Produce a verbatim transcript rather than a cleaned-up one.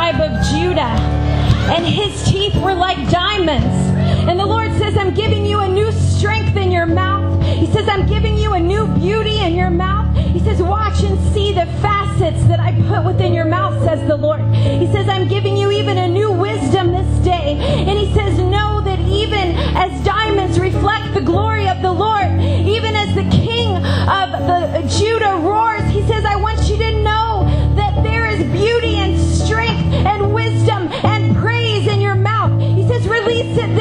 tribe of Judah. And his teeth were like diamonds. And the Lord says, I'm giving you a new strength in your mouth. He says, I'm giving you a new beauty in your mouth. He says, watch and see the facets that I put within your mouth, says the Lord. He says, I'm giving you even a new wisdom this day. And he says, know that even as diamonds reflect the glory of the Lord, even as the king of the Judah roars, he says, I want you to know that there is beauty and strength and wisdom and praise in your mouth. He says, release it